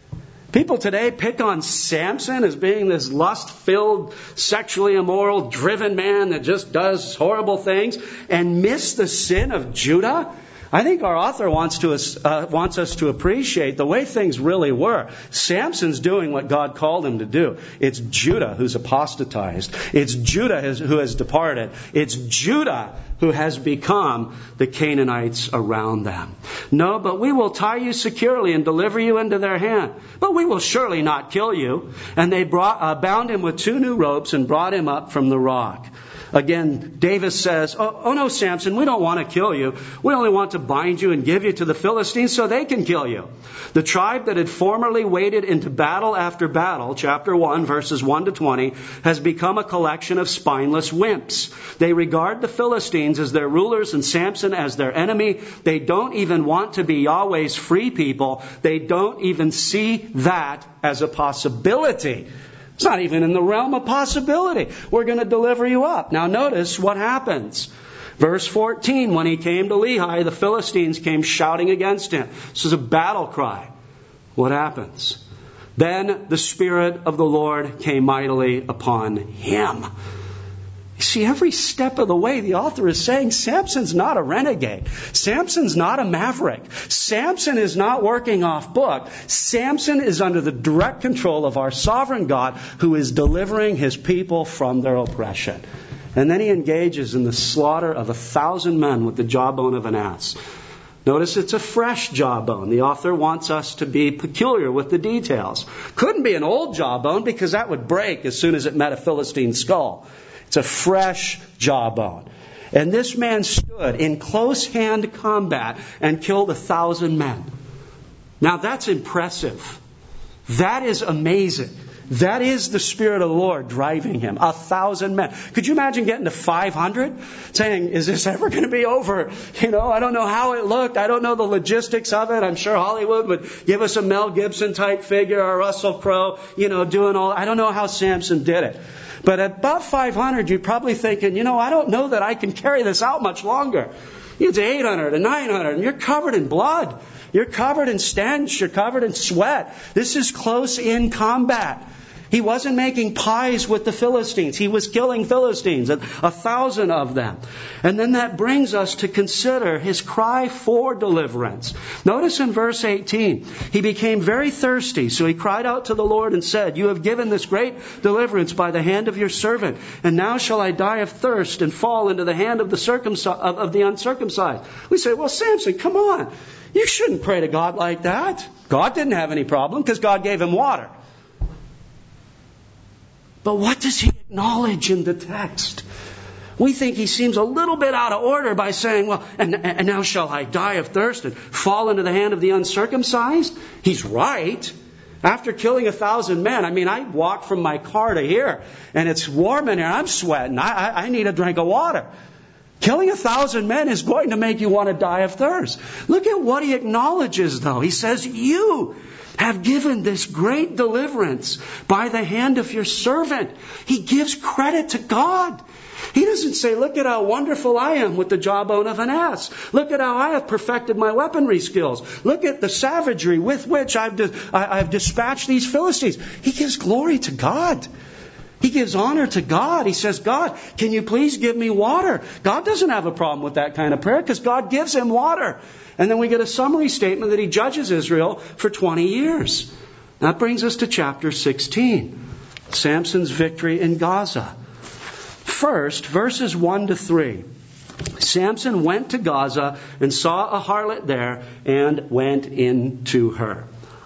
People today pick on Samson as being this lust-filled, sexually immoral, driven man that just does horrible things and miss the sin of Judah. I think our author wants to uh, wants us to appreciate the way things really were. Samson's doing what God called him to do. It's Judah who's apostatized. It's Judah who has departed. It's Judah who has become the Canaanites around them. No, but we will tie you securely and deliver you into their hand. But we will surely not kill you. And they brought, uh, bound him with two new ropes and brought him up from the rock. Again, Davis says, oh, oh no, Samson, we don't want to kill you. We only want to bind you and give you to the Philistines so they can kill you. The tribe that had formerly waded into battle after battle, chapter one, verses one to twenty, has become a collection of spineless wimps. They regard the Philistines as their rulers and Samson as their enemy. They don't even want to be Yahweh's free people. They don't even see that as a possibility. It's not even in the realm of possibility. We're going to deliver you up. Now notice what happens. Verse fourteen, when he came to Lehi, the Philistines came shouting against him. This is a battle cry. What happens? Then the Spirit of the Lord came mightily upon him. You see, every step of the way, the author is saying Samson's not a renegade. Samson's not a maverick. Samson is not working off book. Samson is under the direct control of our sovereign God who is delivering his people from their oppression. And then he engages in the slaughter of a thousand men with the jawbone of an ass. Notice it's a fresh jawbone. The author wants us to be peculiar with the details. Couldn't be an old jawbone because that would break as soon as it met a Philistine skull. It's a fresh jawbone. And this man stood in close hand combat and killed a thousand men. Now that's impressive. That is amazing. That is the Spirit of the Lord driving him. A thousand men. Could you imagine getting to five hundred? Saying, is this ever going to be over? You know, I don't know how it looked. I don't know the logistics of it. I'm sure Hollywood would give us a Mel Gibson type figure or Russell Crowe, you know, doing all. I don't know how Samson did it. But at about five hundred, you're probably thinking, you know, I don't know that I can carry this out much longer. It's eight hundred and nine hundred, and you're covered in blood. You're covered in stench. You're covered in sweat. This is close in combat. He wasn't making pies with the Philistines. He was killing Philistines, a, a thousand of them. And then that brings us to consider his cry for deliverance. Notice in verse eighteen, he became very thirsty, so he cried out to the Lord and said, "You have given this great deliverance by the hand of your servant, and now shall I die of thirst and fall into the hand of the circumcised, of, of the uncircumcised." We say, well, Samson, come on. You shouldn't pray to God like that. God didn't have any problem because God gave him water. But what does he acknowledge in the text? We think he seems a little bit out of order by saying, well, and, and now shall I die of thirst and fall into the hand of the uncircumcised? He's right. After killing a thousand men, I mean, I walked from my car to here, and it's warm in here. I'm sweating. I, I, I need a drink of water. Killing a thousand men is going to make you want to die of thirst. Look at what he acknowledges, though. He says, "You have given this great deliverance by the hand of your servant." He gives credit to God. He doesn't say, "Look at how wonderful I am with the jawbone of an ass. Look at how I have perfected my weaponry skills. Look at the savagery with which I've, di- I- I've dispatched these Philistines." He gives glory to God. He gives honor to God. He says, "God, can you please give me water?" God doesn't have a problem with that kind of prayer because God gives him water. And then we get a summary statement that he judges Israel for twenty years. That brings us to chapter sixteen. Samson's victory in Gaza. First, verses one to three. Samson went to Gaza and saw a harlot there and went into her.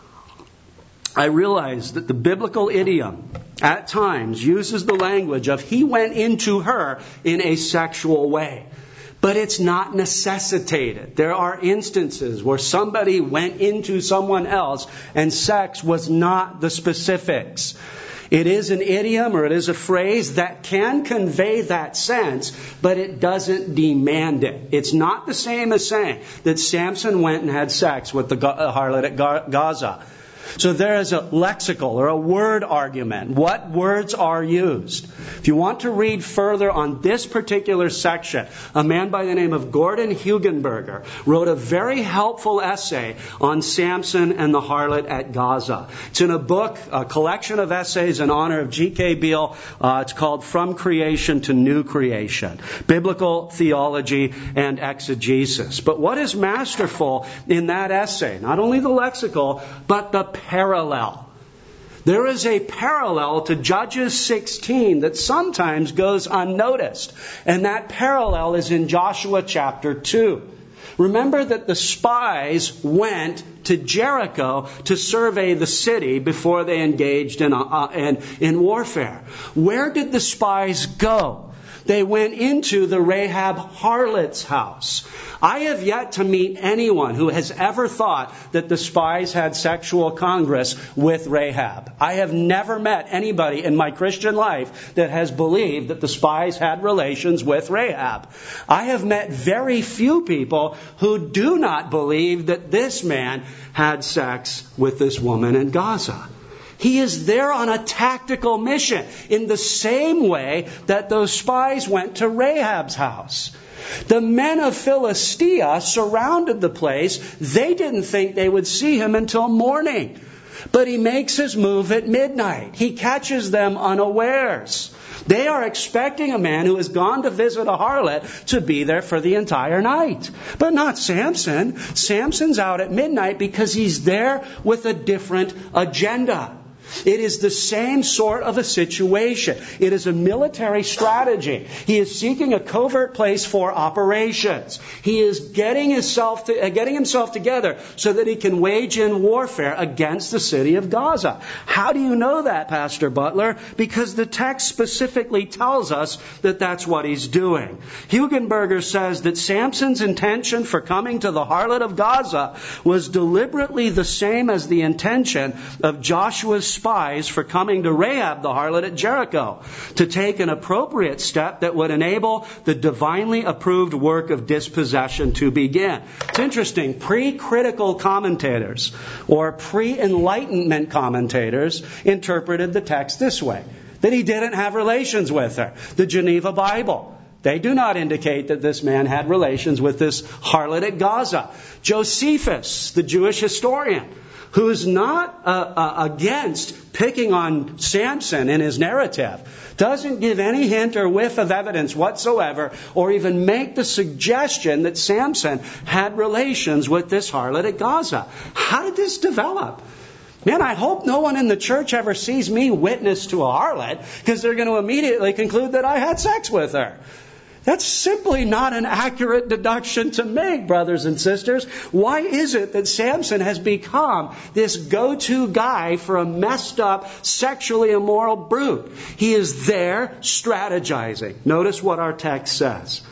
I realize that the biblical idiom at times uses the language of he went into her in a sexual way. But it's not necessitated. There are instances where somebody went into someone else and sex was not the specifics. It is an idiom or it is a phrase that can convey that sense, but it doesn't demand it. It's not the same as saying that Samson went and had sex with the harlot at Gaza. So there is a lexical or a word argument. What words are used? If you want to read further on this particular section, a man by the name of Gordon Hugenberger wrote a very helpful essay on Samson and the harlot at Gaza. It's in a book, a collection of essays in honor of G K Beale. Uh, it's called From Creation to New Creation, Biblical Theology and Exegesis. But what is masterful in that essay? Not only the lexical, but the parallel. There is a parallel to Judges sixteen that sometimes goes unnoticed. And that parallel is in Joshua chapter two. Remember that the spies went to Jericho to survey the city before they engaged in, uh, in, in warfare. Where did the spies go? They went into the Rahab harlot's house. I have yet to meet anyone who has ever thought that the spies had sexual congress with Rahab. I have never met anybody in my Christian life that has believed that the spies had relations with Rahab. I have met very few people who do not believe that this man had sex with this woman in Gaza. He is there on a tactical mission in the same way that those spies went to Rahab's house. The men of Philistia surrounded the place. They didn't think they would see him until morning. But he makes his move at midnight. He catches them unawares. They are expecting a man who has gone to visit a harlot to be there for the entire night. But not Samson. Samson's out at midnight because he's there with a different agenda. It is the same sort of a situation. It is a military strategy. He is seeking a covert place for operations. He is getting himself to, uh, getting himself together so that he can wage in warfare against the city of Gaza. How do you know that, Pastor Butler? Because the text specifically tells us that that's what he's doing. Hugenberger says that Samson's intention for coming to the harlot of Gaza was deliberately the same as the intention of Joshua's spies for coming to Rahab the harlot at Jericho, to take an appropriate step that would enable the divinely approved work of dispossession to begin. It's interesting, pre-critical commentators or pre-enlightenment commentators interpreted the text this way, that he didn't have relations with her. The Geneva Bible They do not indicate that this man had relations with this harlot at Gaza. Josephus, the Jewish historian, who is not uh, uh, against picking on Samson in his narrative, doesn't give any hint or whiff of evidence whatsoever, or even make the suggestion that Samson had relations with this harlot at Gaza. How did this develop? Man, I hope no one in the church ever sees me witness to a harlot, because they're going to immediately conclude that I had sex with her. That's simply not an accurate deduction to make, brothers and sisters. Why is it that Samson has become this go-to guy for a messed up, sexually immoral brute? He is there strategizing. Notice what our text says.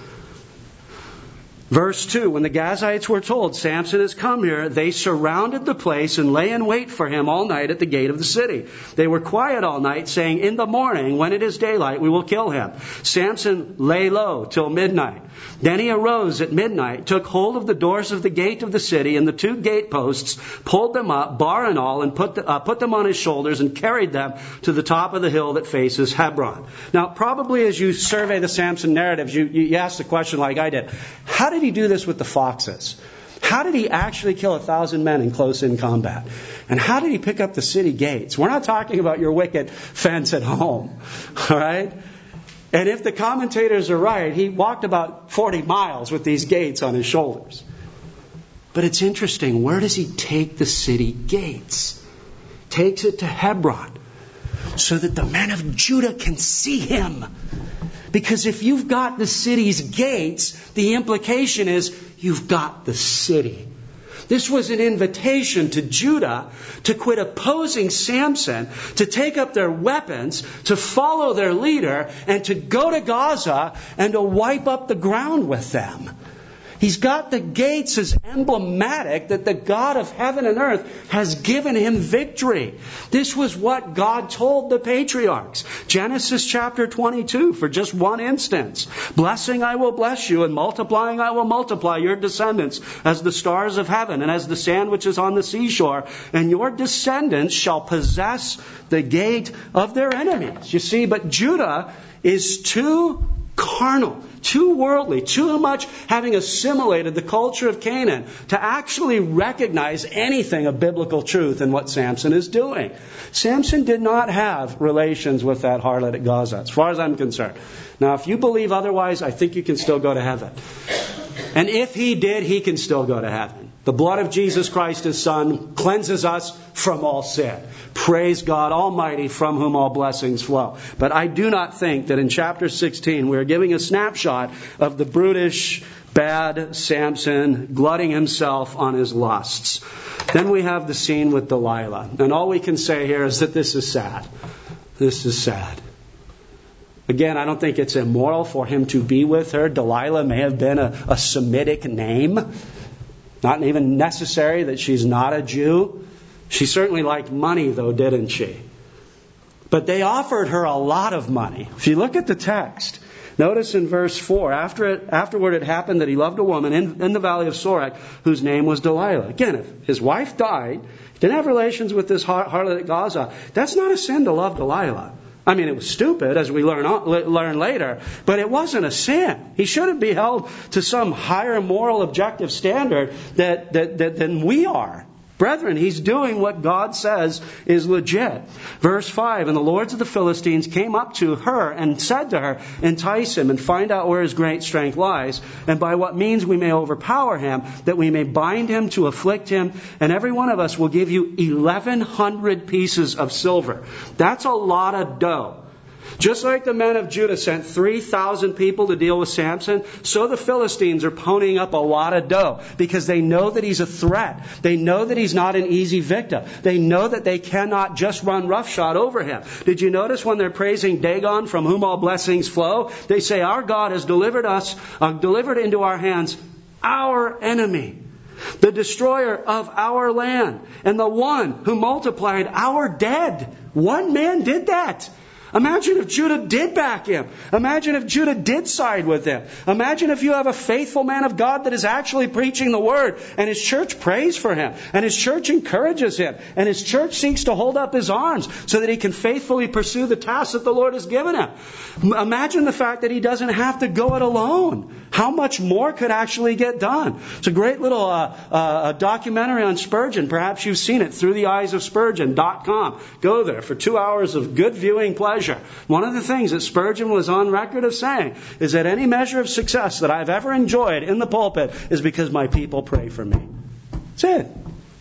Verse two, when the Gazites were told, Samson has come here, they surrounded the place and lay in wait for him all night at the gate of the city. They were quiet all night, saying, in the morning, when it is daylight, we will kill him. Samson lay low till midnight. Then he arose at midnight, took hold of the doors of the gate of the city and the two gateposts, pulled them up, bar and all, and put, the, uh, put them on his shoulders and carried them to the top of the hill that faces Hebron. Now, probably as you survey the Samson narratives, you, you ask the question like I did, how did he do this with the foxes? How did he actually kill a thousand men in close-in combat? And how did he pick up the city gates? We're not talking about your wicket fence at home, all right? And if the commentators are right, he walked about forty miles with these gates on his shoulders. But it's interesting, where does he take the city gates? Takes it to Hebron, so that the men of Judah can see him. Because if you've got the city's gates, the implication is you've got the city. This was an invitation to Judah to quit opposing Samson, to take up their weapons, to follow their leader, and to go to Gaza and to wipe up the ground with them. He's got the gates as emblematic that the God of heaven and earth has given him victory. This was what God told the patriarchs. Genesis chapter twenty-two, for just one instance. Blessing I will bless you, and multiplying I will multiply your descendants as the stars of heaven and as the sand which is on the seashore. And your descendants shall possess the gate of their enemies. You see, but Judah is too carnal, too worldly, too much having assimilated the culture of Canaan to actually recognize anything of biblical truth in what Samson is doing. Samson did not have relations with that harlot at Gaza, as far as I'm concerned. Now, if you believe otherwise, I think you can still go to heaven. And if he did, he can still go to heaven. The blood of Jesus Christ, his Son, cleanses us from all sin. Praise God Almighty, from whom all blessings flow. But I do not think that in chapter sixteen we're giving a snapshot of the brutish, bad Samson glutting himself on his lusts. Then we have the scene with Delilah. And all we can say here is that this is sad. This is sad. Again, I don't think it's immoral for him to be with her. Delilah may have been a, a Semitic name. Not even necessary that she's not a Jew. She certainly liked money, though, didn't she? But they offered her a lot of money. If you look at the text, notice in verse four, after it, afterward it happened that he loved a woman in, in the valley of Sorek, whose name was Delilah. Again, if his wife died, didn't have relations with this harlot at Gaza, that's not a sin to love Delilah. I mean, it was stupid, as we learn learn later, but it wasn't a sin. He shouldn't be held to some higher moral objective standard that, that, that than we are. Brethren, he's doing what God says is legit. Verse five, and the lords of the Philistines came up to her and said to her, entice him and find out where his great strength lies, and by what means we may overpower him, that we may bind him to afflict him, and every one of us will give you eleven hundred pieces of silver. That's a lot of dough. Just like the men of Judah sent three thousand people to deal with Samson, so the Philistines are ponying up a lot of dough because they know that he's a threat. They know that he's not an easy victim. They know that they cannot just run roughshod over him. Did you notice when they're praising Dagon, from whom all blessings flow? They say, our God has delivered us, uh, delivered into our hands our enemy, the destroyer of our land, and the one who multiplied our dead. One man did that. Imagine if Judah did back him. Imagine if Judah did side with him. Imagine if you have a faithful man of God that is actually preaching the Word, and his church prays for him, and his church encourages him, and his church seeks to hold up his arms so that he can faithfully pursue the task that the Lord has given him. Imagine the fact that he doesn't have to go it alone. How much more could actually get done? It's a great little uh, uh, documentary on Spurgeon. Perhaps you've seen it, through the eyes of Spurgeon dot com. Go there for two hours of good viewing pleasure. One of the things that Spurgeon was on record of saying is that any measure of success that I've ever enjoyed in the pulpit is because my people pray for me. That's it.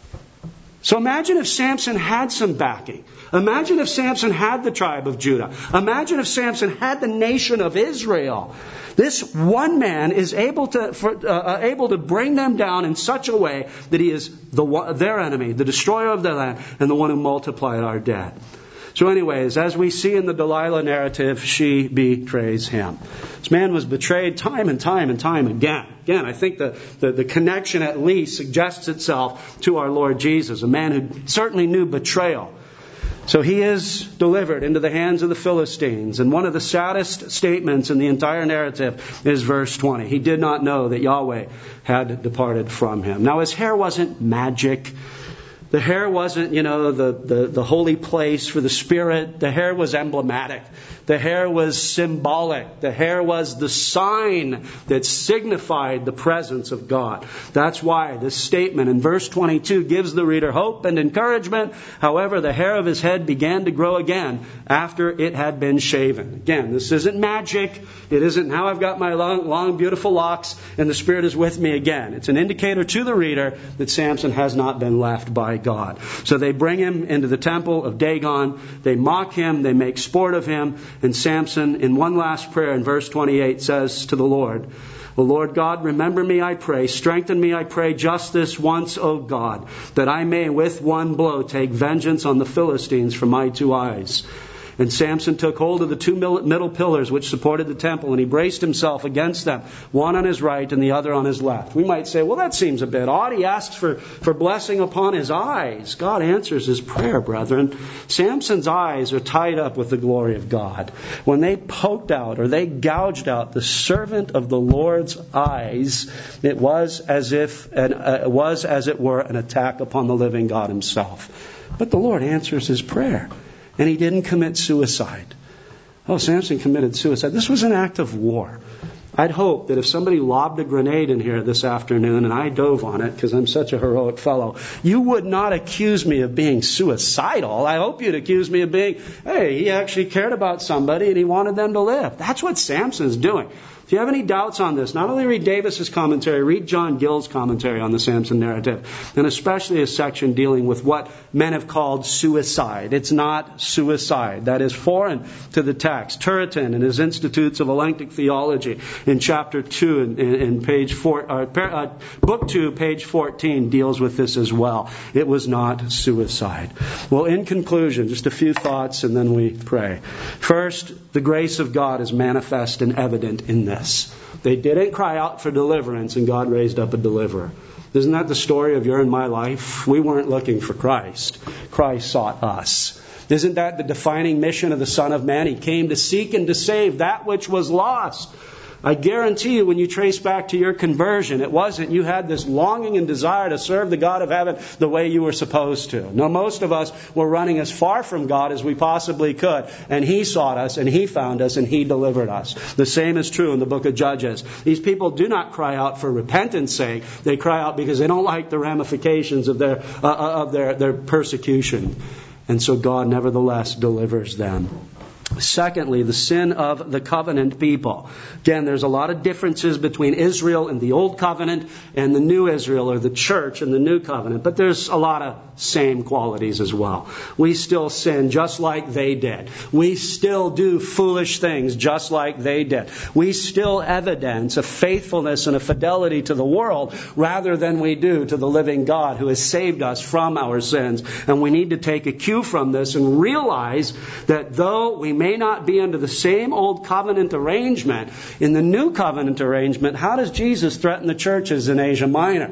So imagine if Samson had some backing. Imagine if Samson had the tribe of Judah. Imagine if Samson had the nation of Israel. This one man is able to for, uh, able to bring them down in such a way that he is the their enemy, the destroyer of their land, and the one who multiplied our dead. So anyways, as we see in the Delilah narrative, she betrays him. This man was betrayed time and time and time again. Again, I think the, the, the connection at least suggests itself to our Lord Jesus, a man who certainly knew betrayal. So he is delivered into the hands of the Philistines. And one of the saddest statements in the entire narrative is verse twenty. He did not know that Yahweh had departed from him. Now his hair wasn't magic. The hair wasn't, you know, the, the, the holy place for the Spirit. The hair was emblematic. The hair was symbolic. The hair was the sign that signified the presence of God. That's why this statement in verse twenty-two gives the reader hope and encouragement. However, the hair of his head began to grow again after it had been shaven. Again, this isn't magic. It isn't, now I've got my long, long, beautiful locks and the Spirit is with me again. It's an indicator to the reader that Samson has not been left by God. So they bring him into the temple of Dagon. They mock him. They make sport of him. And Samson, in one last prayer in verse twenty-eight, says to the Lord, "O Lord God, remember me, I pray. Strengthen me, I pray, just this once, O God, that I may with one blow take vengeance on the Philistines from my two eyes." And Samson took hold of the two middle pillars which supported the temple, and he braced himself against them, one on his right and the other on his left. We might say, well, that seems a bit odd. He asks for, for blessing upon his eyes. God answers his prayer, brethren. Samson's eyes are tied up with the glory of God. When they poked out or they gouged out the servant of the Lord's eyes, it was as if an, uh, it was as it were an attack upon the living God himself. But the Lord answers his prayer. And he didn't commit suicide. Oh, Samson committed suicide. This was an act of war. I'd hope that if somebody lobbed a grenade in here this afternoon and I dove on it because I'm such a heroic fellow, you would not accuse me of being suicidal. I hope you'd accuse me of being, hey, he actually cared about somebody and he wanted them to live. That's what Samson's doing. If you have any doubts on this, not only read Davis's commentary, read John Gill's commentary on the Samson narrative, and especially a section dealing with what men have called suicide. It's not suicide. That is foreign to the text. Turretin in his Institutes of Elenctic Theology in chapter two in, in, in page four, uh, uh, book two, page fourteen deals with this as well. It was not suicide. Well, in conclusion, just a few thoughts and then we pray. First, the grace of God is manifest and evident in this. They didn't cry out for deliverance and God raised up a deliverer. Isn't that the story of your and my life? We weren't looking for Christ. Christ sought us. Isn't that the defining mission of the Son of Man? He came to seek and to save that which was lost. I guarantee you when you trace back to your conversion, it wasn't you had this longing and desire to serve the God of heaven the way you were supposed to. No, most of us were running as far from God as we possibly could. And He sought us and He found us and He delivered us. The same is true in the book of Judges. These people do not cry out for repentance sake. They cry out because they don't like the ramifications of their, uh, of their, their persecution. And so God nevertheless delivers them. Secondly, the sin of the covenant people. Again, there's a lot of differences between Israel and the Old Covenant and the New Israel or the church and the New Covenant. But there's a lot of same qualities as well. We still sin just like they did. We still do foolish things just like they did. We still evidence a faithfulness and a fidelity to the world rather than we do to the living God who has saved us from our sins. And we need to take a cue from this and realize that though we may not be under the same old covenant arrangement, in the new covenant arrangement, how does Jesus threaten the churches in Asia Minor?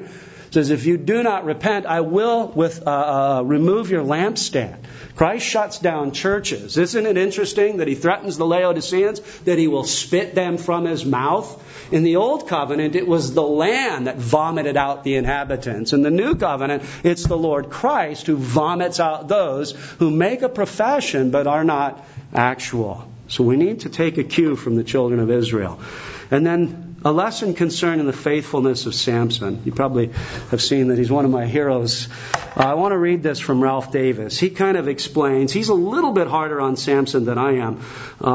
It says, if you do not repent, I will with uh, uh, remove your lampstand. Christ shuts down churches. Isn't it interesting that he threatens the Laodiceans that he will spit them from his mouth? In the Old Covenant, it was the land that vomited out the inhabitants. In the New Covenant, it's the Lord Christ who vomits out those who make a profession but are not actual. So we need to take a cue from the children of Israel. And then a lesson concerning the faithfulness of Samson. You probably have seen that he's one of my heroes. Uh, I want to read this from Ralph Davis. He kind of explains, he's a little bit harder on Samson than I am,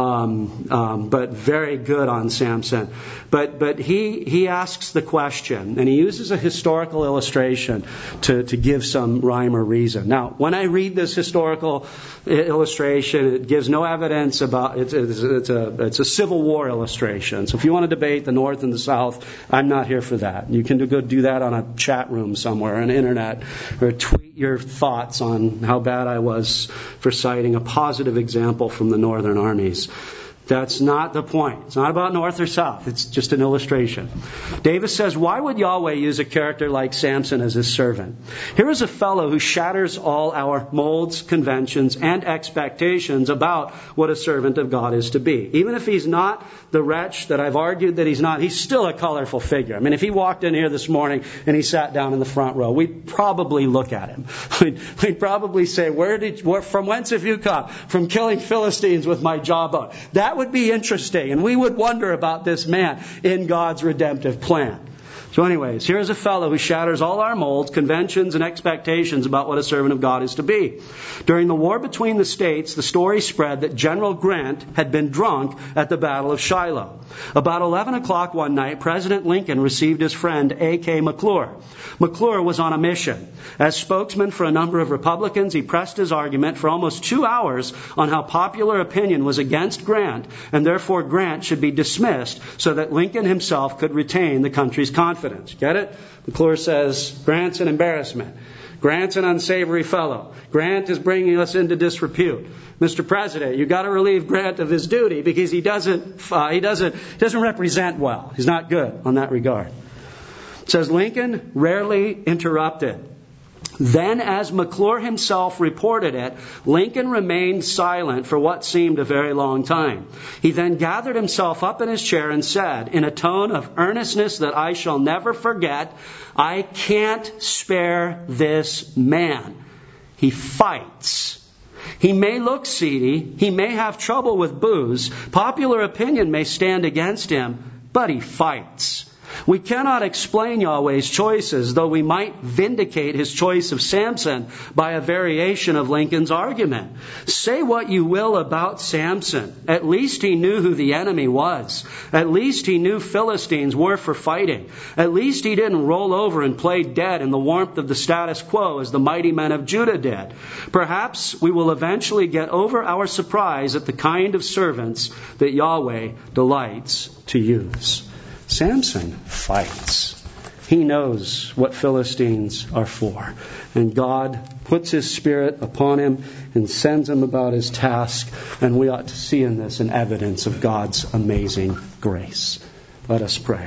um, um, but very good on Samson. But but he he asks the question, and he uses a historical illustration to, to give some rhyme or reason. Now, when I read this historical illustration, it gives no evidence about, it's, it's, it's, a, it's a Civil War illustration. So if you want to debate the North and the South, I'm not here for that. You can go do that on a chat room somewhere, on the internet, or tweet your thoughts on how bad I was for citing a positive example from the Northern armies. That's not the point. It's not about North or South. It's just an illustration. Davis says, why would Yahweh use a character like Samson as his servant? Here is a fellow who shatters all our molds, conventions, and expectations about what a servant of God is to be. Even if he's not the wretch that I've argued that he's not, he's still a colorful figure. I mean, if he walked in here this morning and he sat down in the front row, we'd probably look at him. We'd, we'd probably say, "Where did? Where, from whence have you come? From killing Philistines with my jawbone." That would be interesting, and we would wonder about this man in God's redemptive plan. So anyways, here's a fellow who shatters all our molds, conventions, and expectations about what a servant of God is to be. During the war between the states, the story spread that General Grant had been drunk at the Battle of Shiloh. About eleven o'clock one night, President Lincoln received his friend A K McClure. McClure was on a mission. As spokesman for a number of Republicans, he pressed his argument for almost two hours on how popular opinion was against Grant, and therefore Grant should be dismissed so that Lincoln himself could retain the country's confidence. Get it? McClure says, Grant's an embarrassment. Grant's an unsavory fellow. Grant is bringing us into disrepute. Mister President, you got to relieve Grant of his duty because he doesn't uh, he doesn't he doesn't represent well. He's not good on that regard. It says Lincoln rarely interrupted. Then, as McClure himself reported it, Lincoln remained silent for what seemed a very long time. He then gathered himself up in his chair and said, in a tone of earnestness that I shall never forget, "I can't spare this man. He fights. He may look seedy. He may have trouble with booze. Popular opinion may stand against him, but he fights." We cannot explain Yahweh's choices, though we might vindicate his choice of Samson by a variation of Lincoln's argument. Say what you will about Samson. At least he knew who the enemy was. At least he knew Philistines were for fighting. At least he didn't roll over and play dead in the warmth of the status quo as the mighty men of Judah did. Perhaps we will eventually get over our surprise at the kind of servants that Yahweh delights to use. Samson fights. He knows what Philistines are for. And God puts his spirit upon him and sends him about his task. And we ought to see in this an evidence of God's amazing grace. Let us pray.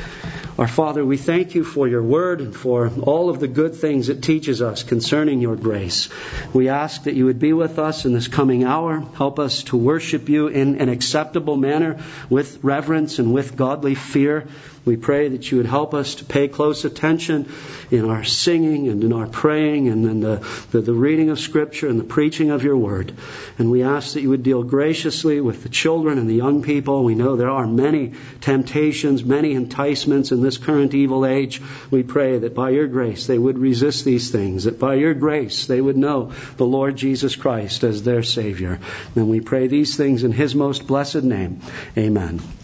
Our Father, we thank you for your word and for all of the good things it teaches us concerning your grace. We ask that you would be with us in this coming hour. Help us to worship you in an acceptable manner with reverence and with godly fear. We pray that you would help us to pay close attention in our singing and in our praying and in the, the, the reading of Scripture and the preaching of your word. And we ask that you would deal graciously with the children and the young people. We know there are many temptations, many enticements in this current evil age. We pray that by your grace they would resist these things, that by your grace they would know the Lord Jesus Christ as their Savior. And we pray these things in his most blessed name. Amen.